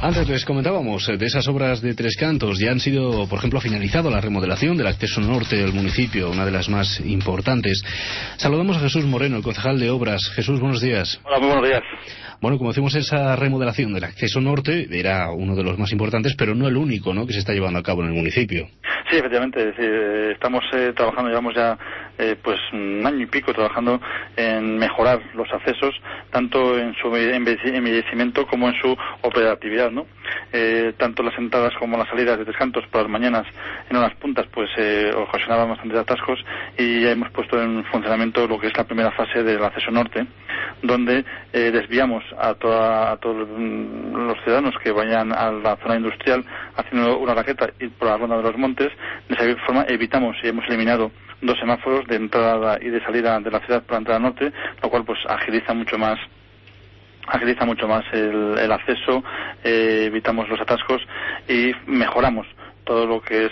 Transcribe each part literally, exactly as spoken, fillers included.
Antes les comentábamos de esas obras de Tres Cantos. Ya han sido, por ejemplo, finalizado la remodelación del acceso norte del municipio, una de las más importantes. Saludamos a Jesús Moreno, el concejal de Obras. Jesús, buenos días. Hola, muy buenos días. Bueno, como decimos, esa remodelación del acceso norte era uno de los más importantes, pero no el único, ¿no?, que se está llevando a cabo en el municipio. Sí, efectivamente. Sí, estamos eh, trabajando, llevamos ya eh, pues un año y pico trabajando en mejorar los accesos, tanto en su embellecimiento como en su operatividad, ¿no? Eh, tanto las entradas como las salidas de Tres Cantos por las mañanas en unas puntas pues eh, ocasionaban bastantes atascos, y ya hemos puesto en funcionamiento lo que es la primera fase del acceso norte, donde eh, desviamos a, toda, a todos los ciudadanos que vayan a la zona industrial haciendo una raqueta y por la ronda de los montes. De esa forma evitamos y hemos eliminado dos semáforos de entrada y de salida de la ciudad por la entrada norte, lo cual pues agiliza mucho más agiliza mucho más el, el acceso, eh, evitamos los atascos y mejoramos todo lo que es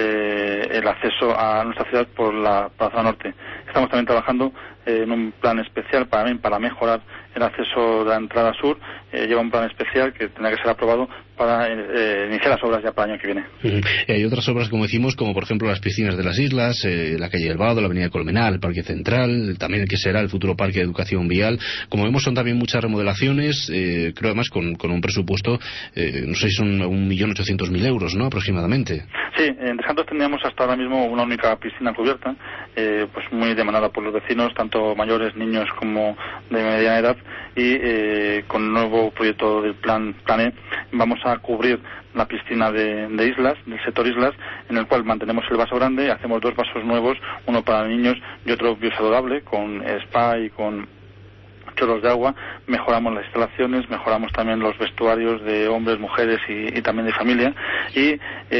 eh, el acceso a nuestra ciudad por la, por la zona norte. Estamos también trabajando eh, en un plan especial para, para mejorar el acceso de la entrada sur. Eh, lleva un plan especial que tendrá que ser aprobado para eh, iniciar las obras ya para el año que viene. Uh-huh. Y hay otras obras, como decimos, como por ejemplo las piscinas de las islas, eh, la calle del Vado, la avenida Colmenar, el Parque Central, también el que será el futuro Parque de Educación Vial. Como vemos, son también muchas remodelaciones, eh, creo además con, con un presupuesto, eh, no sé si son un millón ochocientos mil euros, ¿no?, aproximadamente. Sí, en Tres Cantos teníamos hasta ahora mismo una única piscina cubierta, eh, pues muy demandada por los vecinos, tanto mayores, niños como de mediana edad, y eh, con el nuevo proyecto del plan, plan E vamos a cubrir la piscina de, de islas, del sector islas, en el cual mantenemos el vaso grande, hacemos dos vasos nuevos, uno para niños y otro biosaludable, con spa y con chorros de agua. Mejoramos las instalaciones, mejoramos también los vestuarios de hombres, mujeres y, y también de familia, y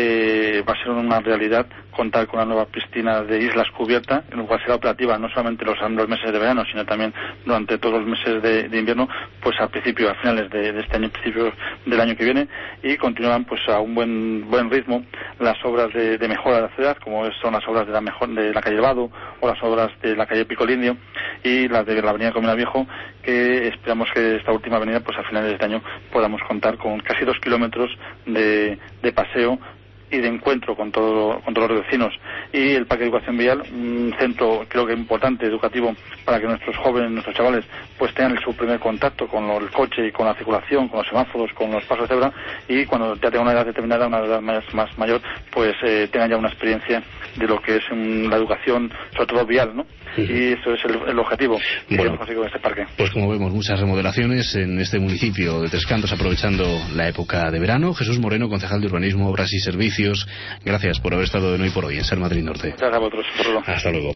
eh, va a ser una realidad contar con una nueva piscina de islas cubierta, en la cual será operativa no solamente los, los meses de verano, sino también durante todos los meses de, de invierno, pues al principio, a finales de, de este año, principios del año que viene, y continúan pues a un buen buen ritmo las obras de, de mejora de la ciudad, como son las obras de la mejor, de la calle Vado o las obras de la calle Pico Lindio y las de la avenida Colmenar Viejo, que esperamos que esta última avenida pues a finales de este año podamos contar con casi dos kilómetros de, de paseo y de encuentro con todo, con todos los vecinos. Y el Parque de Educación Vial, un centro creo que importante, educativo, para que nuestros jóvenes, nuestros chavales, pues tengan su primer contacto con lo, el coche y con la circulación, con los semáforos, con los pasos de cebra, y cuando ya tengan una edad determinada, una edad más, más mayor, pues eh, tengan ya una experiencia de lo que es un, la educación, sobre todo vial, ¿no? Uh-huh. Y eso es el, el objetivo que bueno, hemos conseguido en este parque. Pues como vemos, muchas remodelaciones en este municipio de Tres Cantos, aprovechando la época de verano. Jesús Moreno, concejal de Urbanismo, Obras y Servicios, gracias por haber estado de hoy por hoy en Ser Madrid Norte. Gracias a vosotros. Hasta luego.